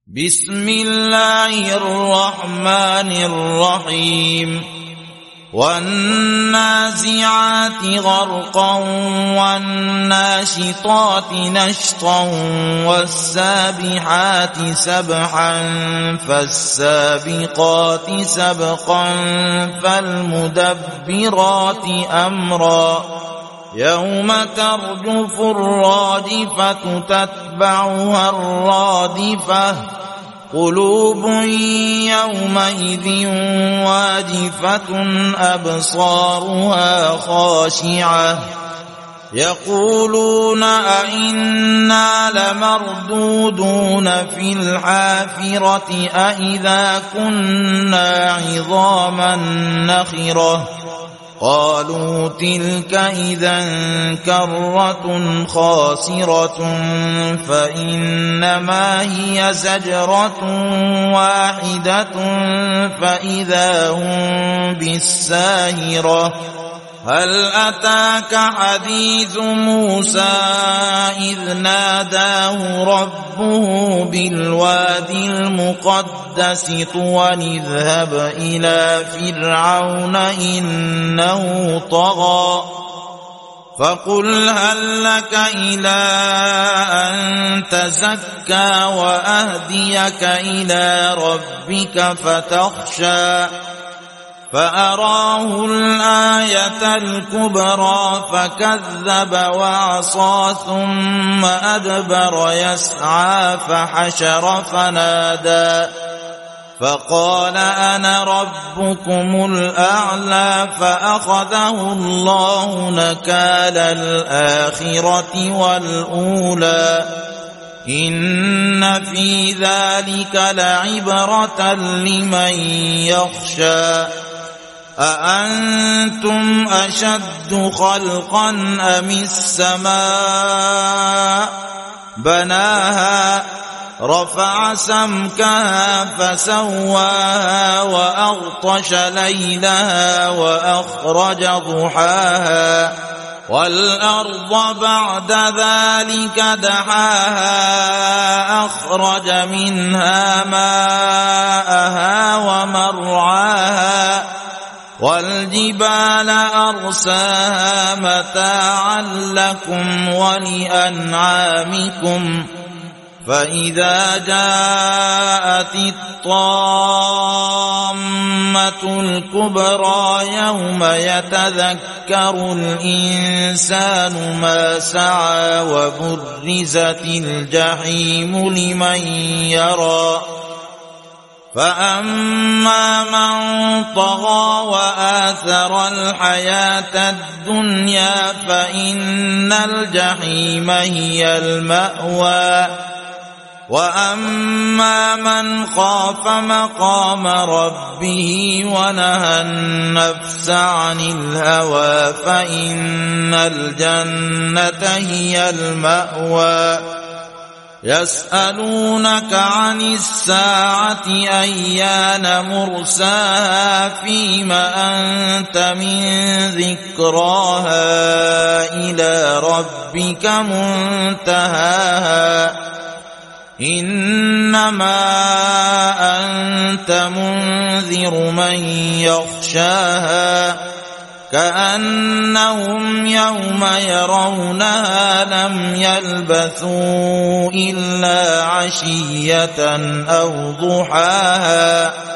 بسم الله الرحمن الرحيم والنازعات غرقا والناشطات نشطا والسابحات سبحا فالسابقات سبقا فالمدبرات أمرا يوم ترجف الراجفة تتبعها الرادفة قلوب يومئذ واجفة أبصارها خاشعة يقولون أئنا لمردودون في الحافرة أئذا كنا عظاما نخرة قالوا تلك إذا كرة خاسرة فإنما هي زجرة واحدة فإذا هم بالساهرة هل أتاك حديث موسى إذ ناداه ربه بالوادي المقدس طوى اذهب إلى فرعون إنه طغى فقل هل لك إلى أن تزكى وأهديك إلى ربك فتخشى فأراه الآية الكبرى فكذب وعصى ثم أدبر يسعى فحشر فنادى فقال أنا ربكم الأعلى فأخذه الله نكال الآخرة والأولى إن في ذلك لعبرة لمن يخشى أأنتم أشد خلقا أم السماء بناها رفع سمكها فسواها وأغطش ليلها وأخرج ضحاها والأرض بعد ذلك دحاها أخرج منها ماءها ومرعاها والجبال أرساها متاعا لكم ولأنعامكم فإذا جاءت الطامة الكبرى يوم يتذكر الإنسان ما سعى وبرزت الجحيم لمن يرى فأما من طغى وآثر الحياة الدنيا فإن الجحيم هي المأوى وأما من خاف مقام ربه ونهى النفس عن الهوى فإن الجنة هي المأوى يسألونك عن الساعة أيان مرساها فيما أنت من ذكراها إلى ربك منتهاها إنما أنت منذر من يخشاها كأنهم يوم يرونها لم يلبثوا إلا عشية أو ضحاها